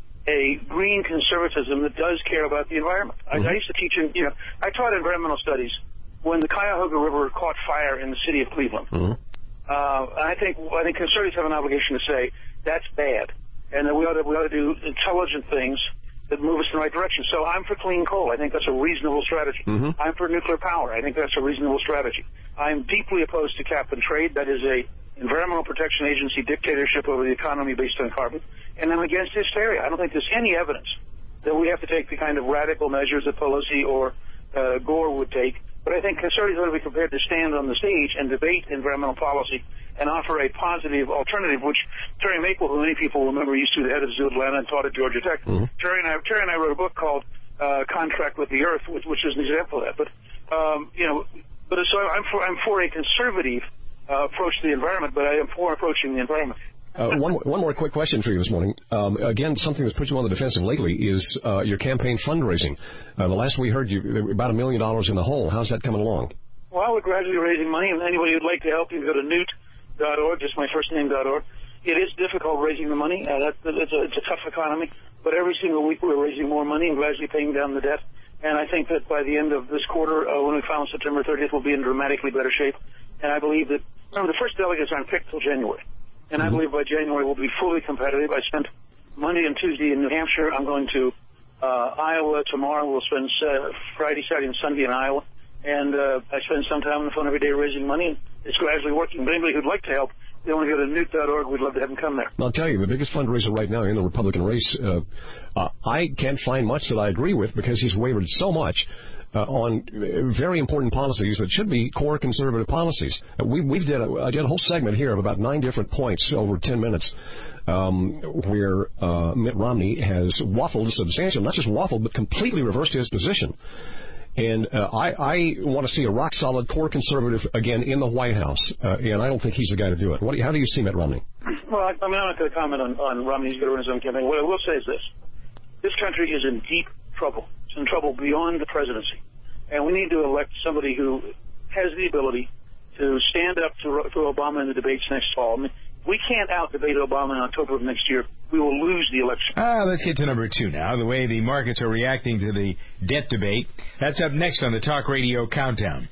a green conservatism that does care about the environment. Mm-hmm. I, I used to teach in, you know, I taught environmental studies when the Cuyahoga River caught fire in the city of Cleveland. Mm-hmm. Uh, I think I think conservatives have an obligation to say that's bad, and that we ought to we ought to do intelligent things that move us in the right direction. So I'm for clean coal. I think that's a reasonable strategy. Mm-hmm. I'm for nuclear power. I think that's a reasonable strategy. I'm deeply opposed to cap and trade. That is a Environmental Protection Agency dictatorship over the economy based on carbon. And I'm against hysteria. I don't think there's any evidence that we have to take the kind of radical measures that Pelosi or uh, Gore would take. But I think conservatives ought to be prepared to stand on the stage and debate environmental policy and offer a positive alternative, which Terry Maple, who many people remember, used to be the head of Zoo Atlanta and taught at Georgia Tech. Mm-hmm. Terry and I, Terry and I wrote a book called uh, Contract with the Earth, which, which is an example of that. But um, you know, but so I'm for I'm for a conservative uh, approach to the environment, but I am for approaching the environment. Uh, one, one more quick question for you this morning. Um, again, something that's put you on the defensive lately is uh, your campaign fundraising. Uh, the last we heard, you about a million dollars in the hole. How's that coming along? Well, we're gradually raising money, and anybody who'd like to help, you can go to newt dot org, just my first name dot org. It is difficult raising the money. Uh, that, it's, a, it's a tough economy, but every single week we're raising more money and gradually paying down the debt. And I think that by the end of this quarter, uh, when we file on September thirtieth, we'll be in dramatically better shape. And I believe that, remember, the first delegates aren't picked till January. And I believe by January we'll be fully competitive. I spent Monday and Tuesday in New Hampshire. I'm going to uh, Iowa tomorrow. We'll spend uh, Friday, Saturday, and Sunday in Iowa. And uh, I spend some time on the phone every day raising money, and it's gradually working. But anybody who'd like to help, they want to go to newt dot org. We'd love to have them come there. I'll tell you, the biggest fundraiser right now in the Republican race, uh, uh, I can't find much that I agree with because he's wavered so much Uh, on very important policies that should be core conservative policies. Uh, we we did a, I did a whole segment here of about nine different points over ten minutes um, where uh, Mitt Romney has waffled substantially, not just waffled, but completely reversed his position. And uh, I, I want to see a rock-solid core conservative again in the White House, uh, and I don't think he's the guy to do it. What do you, how do you see Mitt Romney? Well, I, I mean, I'm not going to comment on, on Romney. He's going to run his own campaign. What I will say is this. This country is in deep trouble. It's in trouble beyond the presidency. And we need to elect somebody who has the ability to stand up to, to Obama in the debates next fall. I mean, we can't out-debate Obama in October of next year. We will lose the election. Ah, let's get to number two now, the way the markets are reacting to the debt debate. That's up next on the Talk Radio Countdown.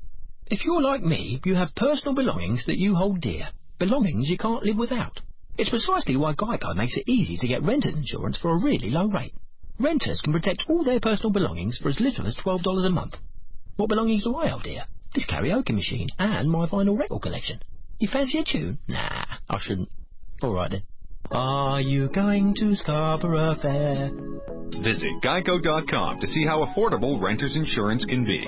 If you're like me, you have personal belongings that you hold dear. Belongings you can't live without. It's precisely why Geico makes it easy to get renter's insurance for a really low rate. Renters can protect all their personal belongings for as little as twelve dollars a month. What belongings do I hold dear? This karaoke machine and my vinyl record collection. You fancy a tune? Nah, I shouldn't. All right then. Are you going to Scarborough Fair? Visit geico dot com to see how affordable renter's insurance can be.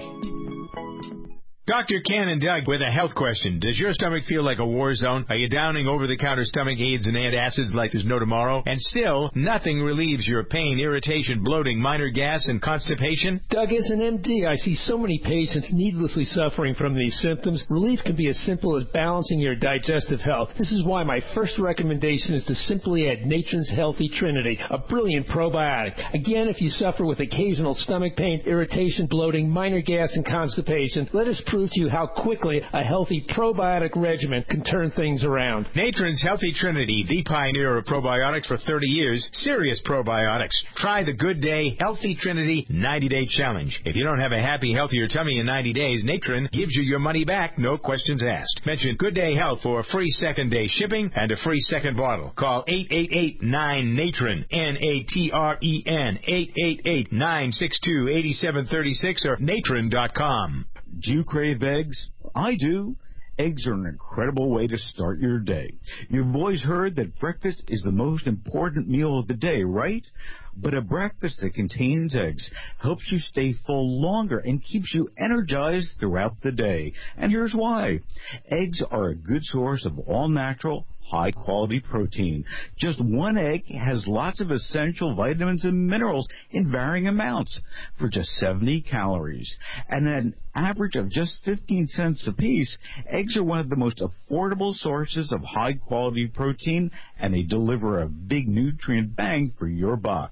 Doctor Ken and Doug with a health question. Does your stomach feel like a war zone? Are you downing over-the-counter stomach aids and antacids like there's no tomorrow? And still, nothing relieves your pain, irritation, bloating, minor gas, and constipation? Doug, as an M D, I see so many patients needlessly suffering from these symptoms. Relief can be as simple as balancing your digestive health. This is why my first recommendation is to simply add Natron's Healthy Trinity, a brilliant probiotic. Again, if you suffer with occasional stomach pain, irritation, bloating, minor gas, and constipation, let us prove to you how quickly a healthy probiotic regimen can turn things around. Natron's Healthy Trinity, the pioneer of probiotics for thirty years. Serious probiotics. Try the Good Day Healthy Trinity ninety-day challenge. If you don't have a happy, healthier tummy in ninety days, Natron gives you your money back, no questions asked. Mention Good Day Health for a free second-day shipping and a free second bottle. Call eight eight eight nine Natron, N A T R E N, eight eight eight nine six two eight seven three six or natron dot com. Do you crave eggs? I do. Eggs are an incredible way to start your day. You've always heard that breakfast is the most important meal of the day, right? But a breakfast that contains eggs helps you stay full longer and keeps you energized throughout the day. And here's why. Eggs are a good source of all-natural, high-quality protein. Just one egg has lots of essential vitamins and minerals in varying amounts for just seventy calories. And at an average of just fifteen cents apiece, eggs are one of the most affordable sources of high-quality protein, and they deliver a big nutrient bang for your buck.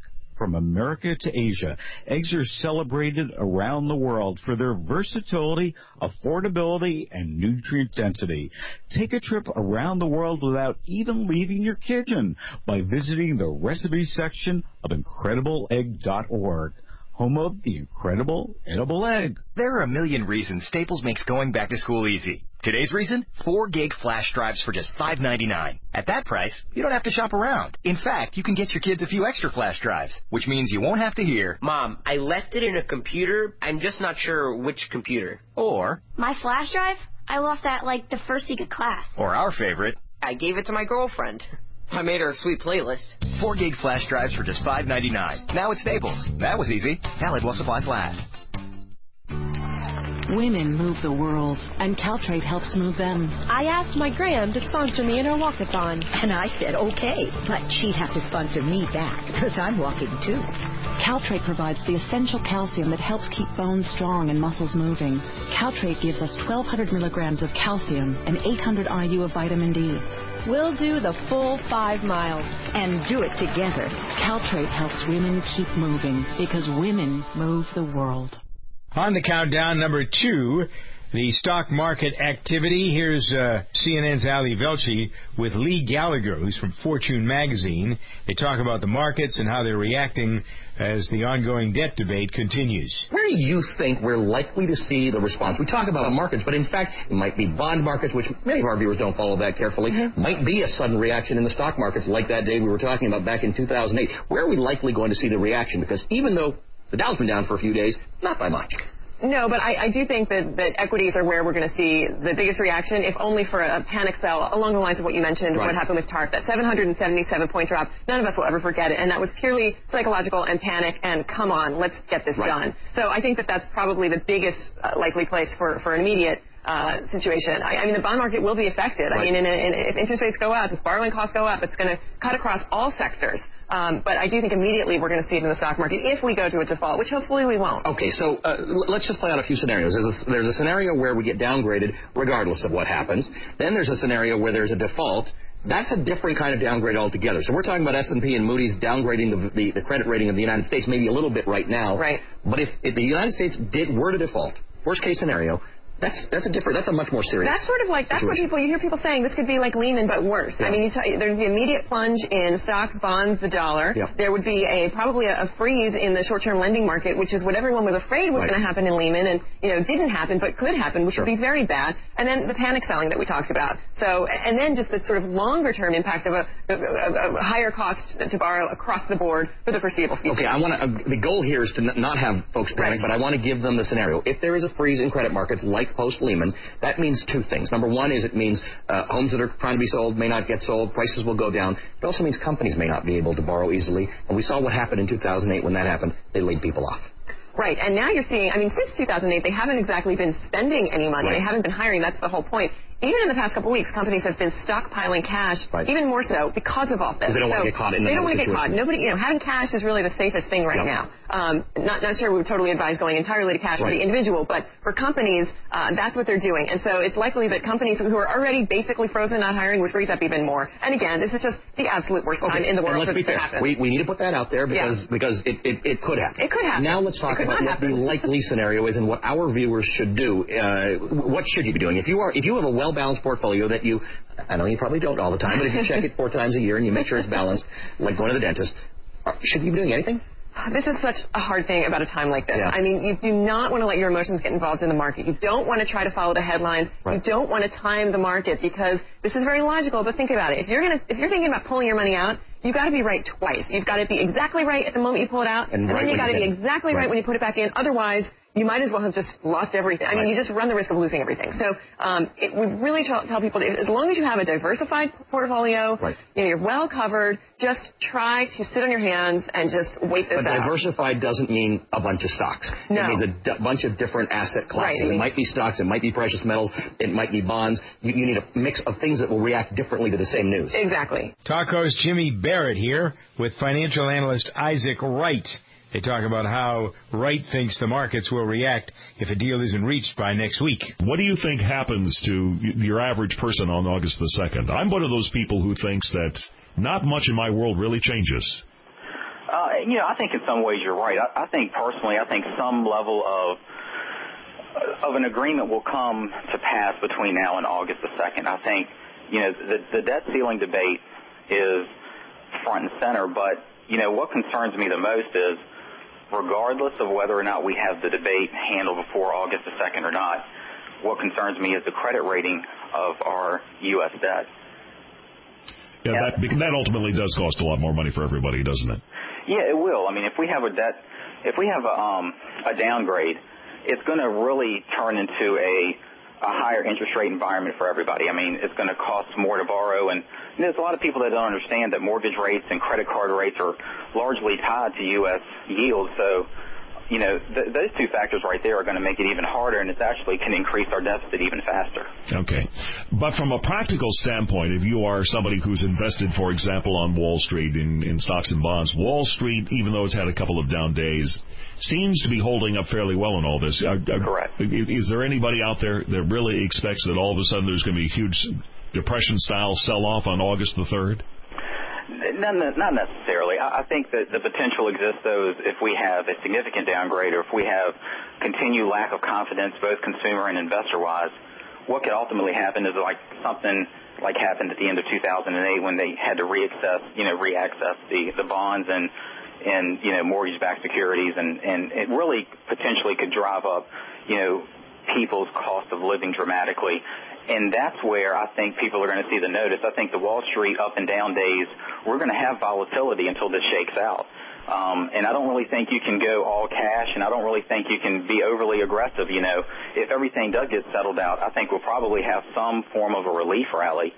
from America to Asia. Eggs are celebrated around the world for their versatility, affordability, and nutrient density. Take a trip around the world without even leaving your kitchen by visiting the recipe section of incredible egg dot org. Home of the incredible edible egg. There are a million reasons Staples makes going back to school easy. Today's reason? four gig flash drives for just five ninety-nine. At that price, you don't have to shop around. In fact, you can get your kids a few extra flash drives, which means you won't have to hear, Mom, I left it in a computer. I'm just not sure which computer. Or, My flash drive? I lost that like the first week of class. or our favorite, I gave it to my girlfriend. I made her a sweet playlist. four gig flash drives for just five ninety-nine. Now at Staples. That was easy. Valid while supplies last. Women move the world, and Caltrate helps move them. I asked my gram to sponsor me in her walkathon. And I said, okay, but she'd have to sponsor me back, because I'm walking too. Caltrate provides the essential calcium that helps keep bones strong and muscles moving. Caltrate gives us twelve hundred milligrams of calcium and eight hundred I U of vitamin D. We'll do the full five miles. And do it together. Caltrate helps women keep moving, because women move the world. On the countdown, number two, the stock market activity. Here's uh, C N N's Ali Velshi with Lee Gallagher, who's from Fortune magazine. They talk about the markets and how they're reacting as the ongoing debt debate continues. Where do you think we're likely to see the response? We talk about markets, but in fact, it might be bond markets, which many of our viewers don't follow that carefully. Mm-hmm. Might be a sudden reaction in the stock markets like that day we were talking about back in two thousand eight. Where are we likely going to see the reaction? Because even though the Dow's been down for a few days, not by much. No, but I, I do think that, that equities are where we're going to see the biggest reaction, if only for a, a panic sell along the lines of what you mentioned, right. What happened with T A R P. That seven hundred seventy-seven point drop, none of us will ever forget it. And that was purely psychological and panic and come on, let's get this right. done. So I think that that's probably the biggest uh, likely place for, for an immediate Uh, situation. I, I mean, the bond market will be affected. Right. I mean, in a, in, if interest rates go up, if borrowing costs go up, it's going to cut across all sectors. Um, but I do think immediately we're going to see it in the stock market if we go to a default, which hopefully we won't. Okay, so uh, let's just play out a few scenarios. There's a, there's a scenario where we get downgraded regardless of what happens. Then there's a scenario where there's a default. That's a different kind of downgrade altogether. So we're talking about S and P and Moody's downgrading the, the, the credit rating of the United States maybe a little bit right now. Right. But if, if the United States did were to default, worst case scenario, That's that's a different. That's a much more serious. That's sort of like that's situation. What people you hear people saying. This could be like Lehman, but worse. Yeah. I mean, you t- there's the immediate plunge in stocks, bonds, the dollar. Yeah. There would be a probably a, a freeze in the short-term lending market, which is what everyone was afraid was right. going to happen in Lehman, and you know didn't happen, but could happen, which sure. would be very bad. And then the panic selling that we talked about. So and then just the sort of longer-term impact of a, a, a, a higher cost to borrow across the board for the foreseeable future. Okay, I want to. Uh, the goal here is to n- not have folks panic, right. but I want to give them the scenario. If there is a freeze in credit markets like post Lehman. That means two things. Number one is it means uh, homes that are trying to be sold may not get sold. Prices will go down. It also means companies may not be able to borrow easily. And we saw what happened in two thousand eight when that happened. They laid people off. Right. And now you're seeing, I mean, since two thousand eight, they haven't exactly been spending any money. Right. They haven't been hiring. That's the whole point. Even in the past couple of weeks, companies have been stockpiling cash, right. even more so because of all this. They don't so want to get caught in They don't want to get caught. Nobody, you know, having cash is really the safest thing right yep. now. Um, not, not sure we would totally advise going entirely to cash right. for the individual, but for companies, uh, that's what they're doing. And so it's likely that companies who are already basically frozen, not hiring, would freeze up even more. And again, this is just the absolute worst okay. time in the world and let's for be this to fair. happen. We, we need to put that out there because yeah. because it, it, it could happen. It could happen. Now let's talk about what happen. the likely scenario is and what our viewers should do. Uh, what should you be doing? If you are if you have a well-balanced portfolio that you I know you probably don't all the time, but if you check it four times a year and you make sure it's balanced, like going to the dentist, should you be doing anything? This is such a hard thing about a time like this. Yeah. I mean, you do not want to let your emotions get involved in the market. You don't want to try to follow the headlines. Right. You don't want to time the market because this is very logical, but think about it. If you're going to, if you're thinking about pulling your money out, you've got to be right twice. You've got to be exactly right at the moment you pull it out, and, and right then you've got to be exactly right. right when you put it back in. Otherwise, you might as well have just lost everything. I mean, right. you just run the risk of losing everything. So um, it, we really tell, tell people, that as long as you have a diversified portfolio, right. you know, you're well covered, just try to sit on your hands and just wait this but out. But diversified doesn't mean a bunch of stocks. No. It means a d- bunch of different asset classes. Right. It might be stocks, it might be precious metals, it might be bonds. You, you need a mix of things that will react differently to the same news. Exactly. Talko's Jimmy Barrett here with financial analyst Isaac Wright. They talk about how Wright thinks the markets will react if a deal isn't reached by next week. What do you think happens to your average person on August the second? I'm one of those people who thinks that not much in my world really changes. Uh, you know, I think in some ways you're right. I, I think personally, I think some level of of an agreement will come to pass between now and August the second. I think, you know, the, the debt ceiling debate is front and center, but, you know, what concerns me the most is, regardless of whether or not we have the debate handled before August the second or not, what concerns me is the credit rating of our U S debt. Yeah, that, that ultimately does cost a lot more money for everybody, doesn't it? Yeah, it will. I mean, if we have a debt, if we have a, um, a downgrade, it's going to really turn into a, a higher interest rate environment for everybody. I mean, it's going to cost more to borrow, and you know, there's a lot of people that don't understand that mortgage rates and credit card rates are largely tied to U S yields. So, you know, th- those two factors right there are going to make it even harder, and it actually can increase our deficit even faster. Okay. But from a practical standpoint, if you are somebody who's invested, for example, on Wall Street in, in stocks and bonds, Wall Street, even though it's had a couple of down days, seems to be holding up fairly well in all this. Uh, uh, Correct. Is there anybody out there that really expects that all of a sudden there's going to be a huge depression-style sell-off on August the third? Not, not necessarily. I think that the potential exists, though, is if we have a significant downgrade or if we have continued lack of confidence, both consumer and investor-wise, what could ultimately happen is like something like happened at the end of two thousand eight when they had to re-access, you know, re-access the, the bonds and, and, you know, mortgage-backed securities, and, and it really potentially could drive up, you know, people's cost of living dramatically. And that's where I think people are going to see the notice. I think the Wall Street up and down days, we're going to have volatility until this shakes out. Um, and I don't really think you can go all cash, and I don't really think you can be overly aggressive. You know, if everything does get settled out, I think we'll probably have some form of a relief rally.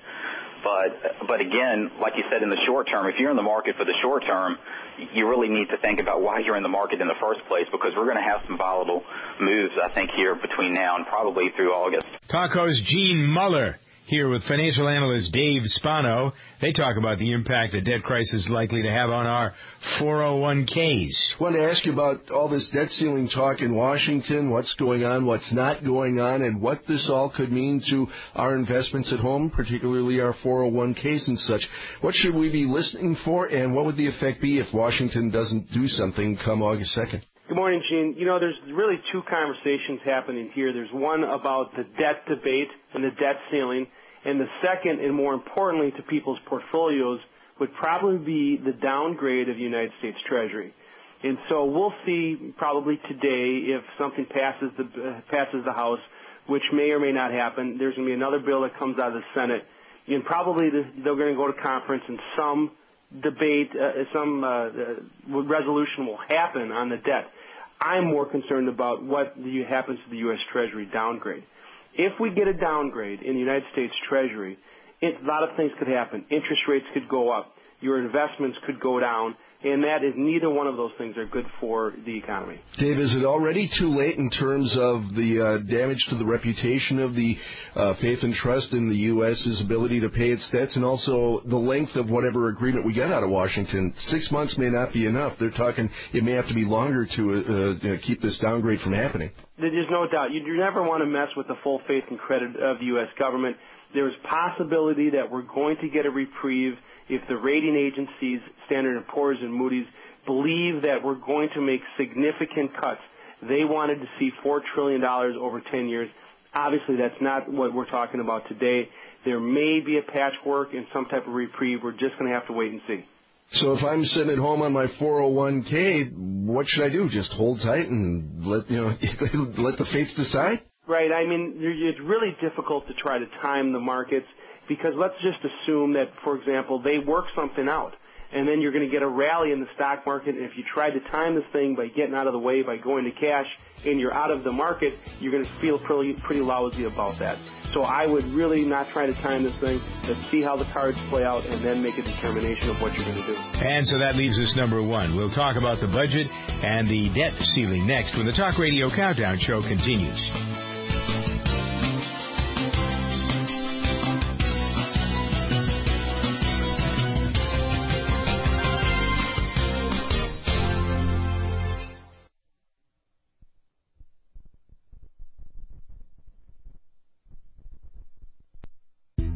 But, but again, like you said, in the short term, if you're in the market for the short term, you really need to think about why you're in the market in the first place, because we're going to have some volatile moves, I think, here between now and probably through August. Talk host Gene Muller here with financial analyst Dave Spano. They talk about the impact the debt crisis is likely to have on our four oh one k's. I wanted to ask you about all this debt ceiling talk in Washington, what's going on, what's not going on, and what this all could mean to our investments at home, particularly our four oh one k's and such. What should we be listening for, and what would the effect be if Washington doesn't do something come August second? Good morning, Gene. You know, there's really two conversations happening here. There's one about the debt debate and the debt ceiling, and the second, and more importantly to people's portfolios, would probably be the downgrade of the United States Treasury. And so we'll see probably today if something passes the uh, passes the House, which may or may not happen. There's going to be another bill that comes out of the Senate, and probably the, they're going to go to conference, and some debate, uh, some uh, uh, resolution will happen on the debt. I'm more concerned about what the, happens to the U S Treasury downgrade. If we get a downgrade in the United States Treasury, it, a lot of things could happen. Interest rates could go up. Your investments could go down. And that is, neither one of those things are good for the economy. Dave, is it already too late in terms of the uh, damage to the reputation of the uh, faith and trust in the U S's ability to pay its debts, and also the length of whatever agreement we get out of Washington? Six months may not be enough. They're talking it may have to be longer to uh, uh, keep this downgrade from happening. There's no doubt. You never want to mess with the full faith and credit of the U S government. There's possibility that we're going to get a reprieve if the rating agencies, Standard and Poor's and Moody's, believe that we're going to make significant cuts. They wanted to see four trillion dollars over ten years. Obviously, that's not what we're talking about today. There may be a patchwork and some type of reprieve. We're just going to have to wait and see. So if I'm sitting at home on my four oh one k, what should I do? Just hold tight and let you know let the fates decide? Right. I mean, it's really difficult to try to time the markets, because let's just assume that, for example, they work something out, and then you're going to get a rally in the stock market. And if you try to time this thing by getting out of the way, by going to cash, and you're out of the market, you're going to feel pretty, pretty lousy about that. So I would really not try to time this thing. Let's see how the cards play out, and then make a determination of what you're going to do. And so that leaves us number one. We'll talk about the budget and the debt ceiling next when the Talk Radio Countdown Show continues.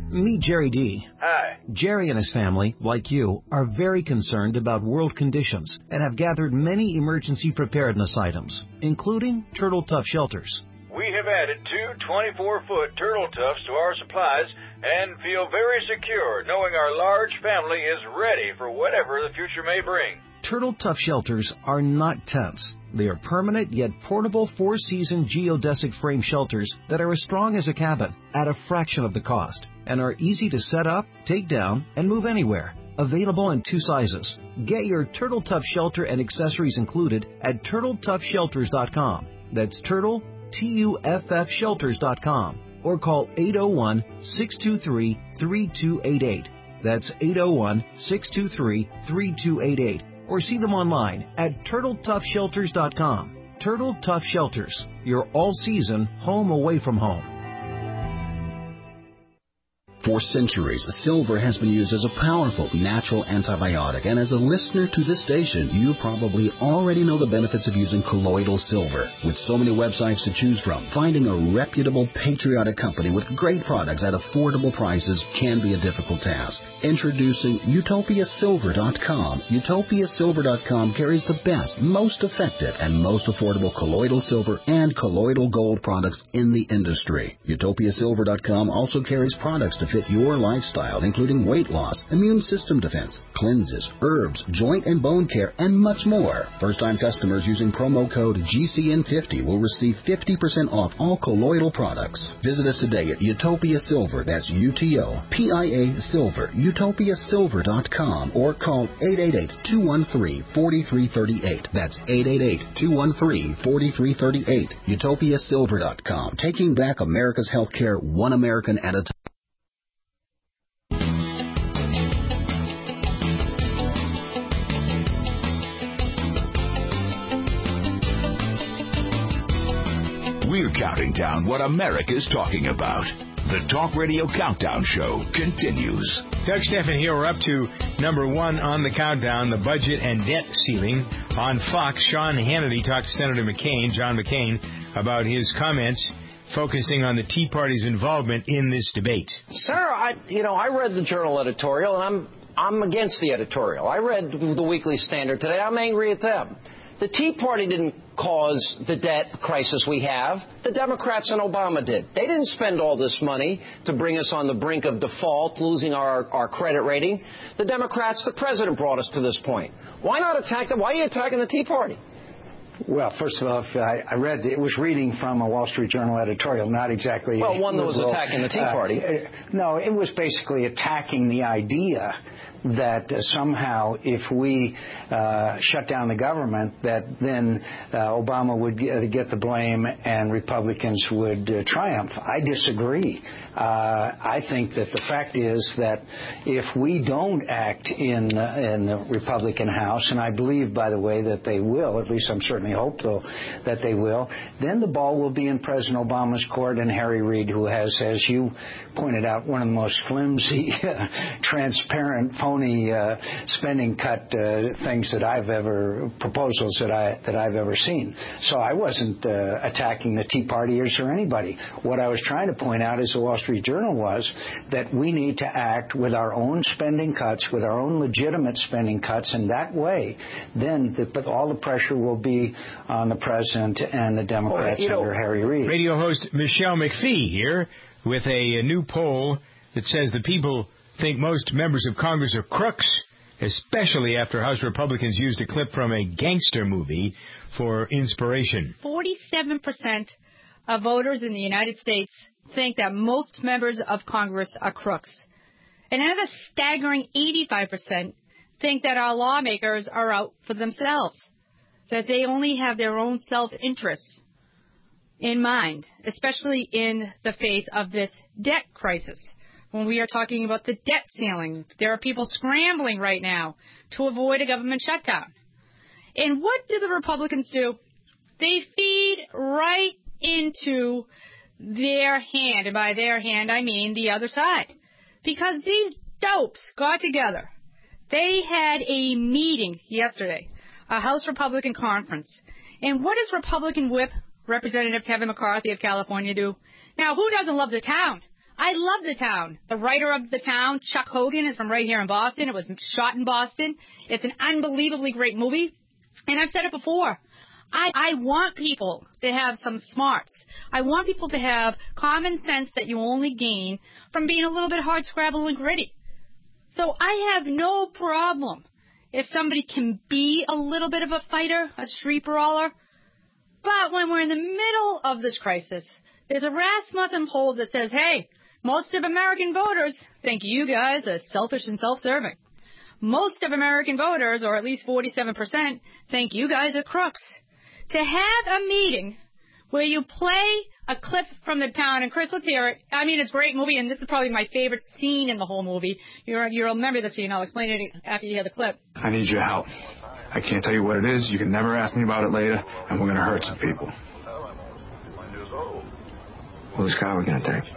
Meet Jerry D. Hi. Jerry and his family, like you, are very concerned about world conditions and have gathered many emergency preparedness items, including Turtle Tough shelters. We have added two twenty-four foot Turtle Toughs to our supplies and feel very secure knowing our large family is ready for whatever the future may bring. Turtle Tough shelters are not tents. They are permanent yet portable four-season geodesic frame shelters that are as strong as a cabin at a fraction of the cost and are easy to set up, take down, and move anywhere. Available in two sizes. Get your Turtle Tough shelter and accessories included at turtle tough shelters dot com. That's Turtle, T U F F shelters dot com. Or call eight oh one, six two three, three two eight eight. That's eight oh one, six two three, three two eight eight. Or see them online at turtle tough shelters dot com. Turtle Tough Shelters, your all-season home away from home. For centuries, silver has been used as a powerful natural antibiotic, and as a listener to this station, you probably already know the benefits of using colloidal silver. With so many websites to choose from, finding a reputable, patriotic company with great products at affordable prices can be a difficult task. Introducing Utopia Silver dot com. Utopia Silver dot com carries the best, most effective, and most affordable colloidal silver and colloidal gold products in the industry. Utopia Silver dot com also carries products to fit your lifestyle, including weight loss, immune system defense, cleanses, herbs, joint and bone care, and much more. First-time customers using promo code G C N fifty will receive fifty percent off all colloidal products. Visit us today at Utopia Silver, that's U T O P I A Silver, Utopia Silver dot com, or call eight eight eight, two one three, four three three eight. That's eight eight eight, two one three, four three three eight. Utopia Silver dot com, taking back America's healthcare one American at a time. We're counting down what America's talking about. The Talk Radio Countdown Show continues. Doug Stephan here. We're up to number one on the countdown, the budget and debt ceiling. On Fox, Sean Hannity talked to Senator McCain, John McCain, about his comments focusing on the Tea Party's involvement in this debate. Sir, I, you know, I read the Journal editorial, and I'm I'm against the editorial. I read the Weekly Standard today. I'm angry at them. The Tea Party didn't cause the debt crisis we have. The Democrats and Obama did. They didn't spend all this money to bring us on the brink of default, losing our, our credit rating. The Democrats, the president, brought us to this point. Why not attack them? Why are you attacking the Tea Party? Well, first of all, I, I read, it was reading from a Wall Street Journal editorial, not exactly... Well, one that was attacking the Tea Party. Uh, no, it was basically attacking the idea that uh, somehow if we uh, shut down the government, that then uh, Obama would get, uh, get the blame and Republicans would uh, triumph. I disagree. Uh, I think that the fact is that if we don't act in, uh, in the Republican House, and I believe, by the way, that they will, at least I'm certainly hopeful that they will, then the ball will be in President Obama's court and Harry Reid, who has, as you pointed out, one of the most flimsy, transparent, phony uh, spending cut uh, things that I've ever, proposals that, I, that I've ever seen. So I wasn't uh, attacking the Tea Partiers or anybody. What I was trying to point out, as the Wall Street Journal was, that we need to act with our own spending cuts, with our own legitimate spending cuts, and that way, then the, all the pressure will be on the president and the Democrats oh, under know, Harry Reid. Radio host Michelle McPhee here with a, a new poll that says the people think most members of Congress are crooks, especially after House Republicans used a clip from a gangster movie for inspiration. forty-seven percent of voters in the United States think that most members of Congress are crooks. And another staggering eighty-five percent think that our lawmakers are out for themselves, that they only have their own self-interests in mind, especially in the face of this debt crisis. When we are talking about the debt ceiling, there are people scrambling right now to avoid a government shutdown. And what do the Republicans do? They feed right into their hand, and by their hand I mean the other side. Because these dopes got together. They had a meeting yesterday, a House Republican conference. And what does Republican Whip Representative Kevin McCarthy of California do? Now, who doesn't love the town I love the town. The writer of the town, Chuck Hogan, is from right here in Boston. It was shot in Boston. It's an unbelievably great movie. And I've said it before. I, I want people to have some smarts. I want people to have common sense that you only gain from being a little bit hard scrabble and gritty. So I have no problem if somebody can be a little bit of a fighter, a street brawler. But when we're in the middle of this crisis, there's a Rasmussen poll that says, hey, most of American voters think you guys are selfish and self-serving. Most of American voters, or at least forty-seven percent, think you guys are crooks. To have a meeting where you play a clip from the town, and Chris, let's hear it. I mean, it's a great movie, and this is probably my favorite scene in the whole movie. You're, you'll remember the scene. I'll explain it after you hear the clip. I need your help. I can't tell you what it is. You can never ask me about it later, and we're going to hurt some people. Whose car are we going to take?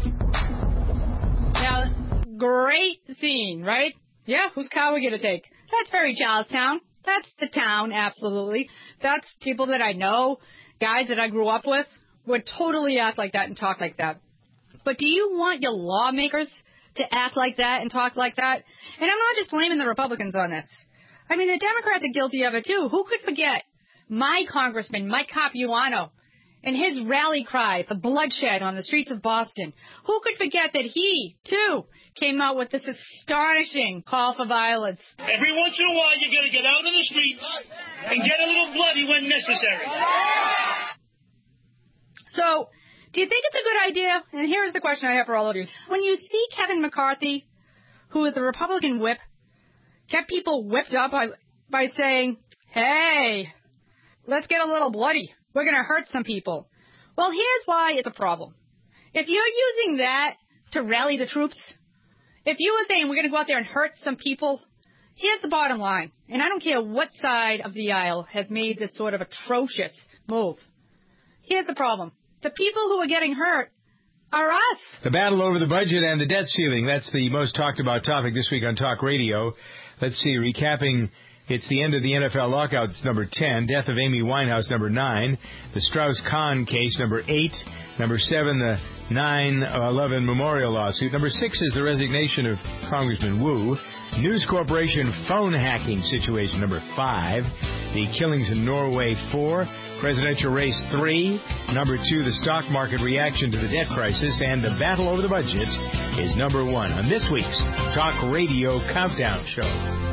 Now, great scene, right? Yeah, whose car are we going to take? That's very Charlestown. That's the town, absolutely. That's people that I know, guys that I grew up with, would totally act like that and talk like that. But do you want your lawmakers to act like that and talk like that? And I'm not just blaming the Republicans on this. I mean, the Democrats are guilty of it, too. Who could forget my congressman, Mike Capuano, and his rally cry for bloodshed on the streets of Boston? Who could forget that he, too, came out with this astonishing call for violence? Every once in a while, you got to get out in the streets and get a little bloody when necessary. So, do you think it's a good idea? And here's the question I have for all of you. When you see Kevin McCarthy, who is the Republican whip, get people whipped up by, by saying, hey, let's get a little bloody. We're going to hurt some people. Well, here's why it's a problem. If you're using that to rally the troops, if you were saying we're going to go out there and hurt some people, here's the bottom line. And I don't care what side of the aisle has made this sort of atrocious move. Here's the problem. The people who are getting hurt are us. The battle over the budget and the debt ceiling. That's the most talked about topic this week on Talk Radio. Let's see, recapping, it's the end of the N F L lockout, it's number ten. Death of Amy Winehouse, number nine. The Strauss-Kahn case, number eight. Number seven, the nine eleven memorial lawsuit. Number six is the resignation of Congressman Wu. News Corporation phone hacking situation, number five. The killings in Norway, four. Presidential race, three. Number two, the stock market reaction to the debt crisis. And the battle over the budget is number one on this week's Talk Radio Countdown Show.